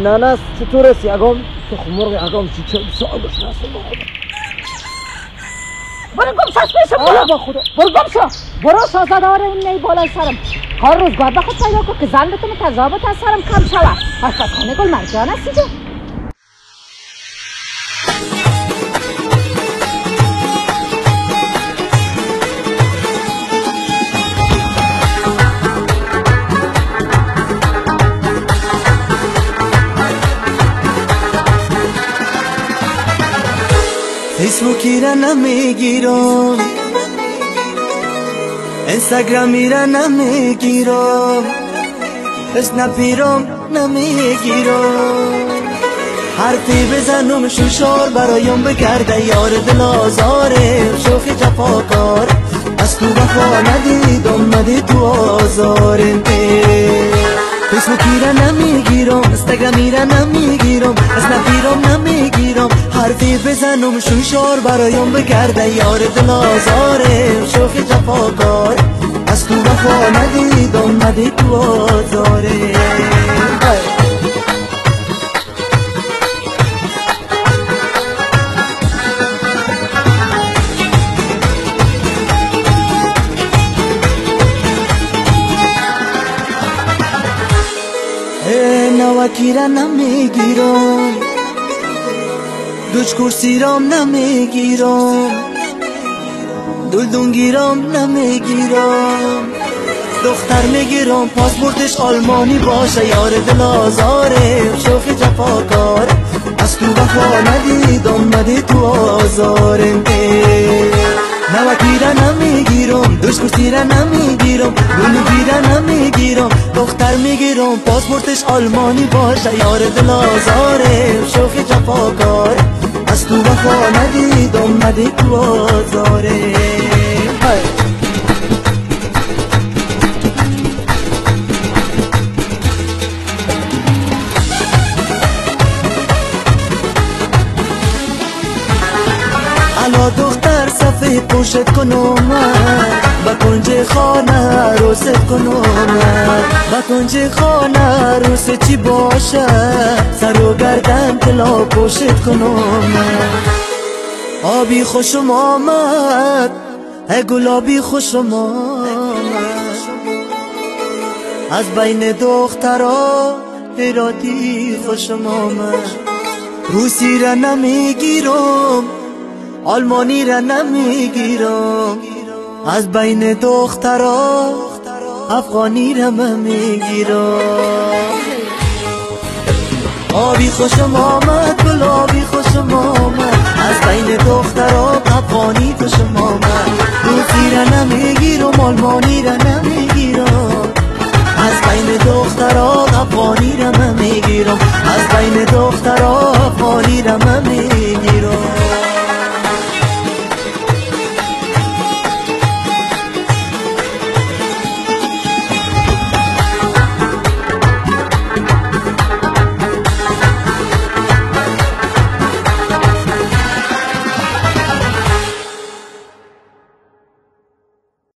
نانا چطور است یگام تو خمرگ یگام چی چه سوالش هست برو گم شو پیش آلا با خدا برو گم شو برو شاهزاده رو نی بالای سرم کار روزگار به خود پیدا کن که زن بتونه تضابط از سرم کم شود آشپزخانه گل مرجان هستی جو فیسبوکی را نمیگیرم اینستاگرامی را نمیگیرم اسنپی را نمیگیرم حرفی بزنم شوشار برایم بگرده یار دل آزاره شوخی جفاکار از تو وفا ندیدم ندی تو آزارم فیسبوکی را نمیگیرم اینستاگرامی را نمیگیرم اسنپی را نمیگیرم حرفی بزنم شوشار برایم بگرده یار دل آزاره شوخی جفاکار از تو وفا ندیدم ندی تو آزاره نوکی را نمیگیرم دوچ کرسی رام نمیگیرم دلدونگیرم نمیگیرم دختر میگیرم پاسپورتش آلمانی باشه یار دل آزاره شوخی جفاکار از تو وفا ندیدم ندی تو آزارم نوکی را نمیگیرم دوچ کرسی را نمیگیرم دلدونگی را نمیگیرم دختر میگیرم پاسپورتش آلمانی باشه یار دل آزاره شوخی جفاکار از تو وفا ندیدم ندی تو آزاره الا دختر صفحه پوشت کنم با کنج خانه عروست کنم با کنج خانه عروس چی باشه سر و گردن طلا پوشت کنم آبی خوشم آمد ای گلابی خوشم آمد از بین دخترها هراتی خوشم آمد روسی را نمیگیرم آلمانی را نمیگیرم از بین دخترها افغانی را میگیرم آبی خوشم آمد گلابی خوشم آمد از بین دخترها افغانی تو